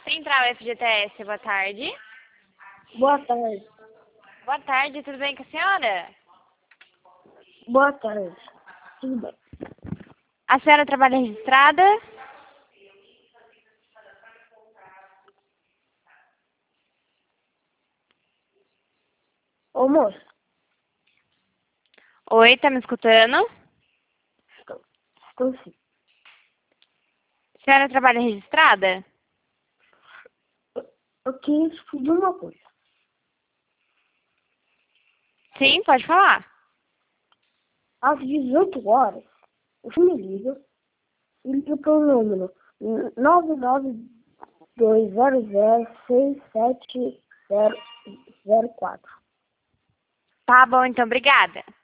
Central FGTS, boa tarde. Boa tarde. Boa tarde, tudo bem com a senhora? Boa tarde. Tudo bem. A senhora trabalha registrada? Ô, moça. Oi, tá me escutando? Estou sim. A senhora trabalha registrada? Eu queria te pedir uma coisa. Sim, pode falar. Às 18 horas, você me liga e liga para o número 992006704. Tá bom, então, obrigada.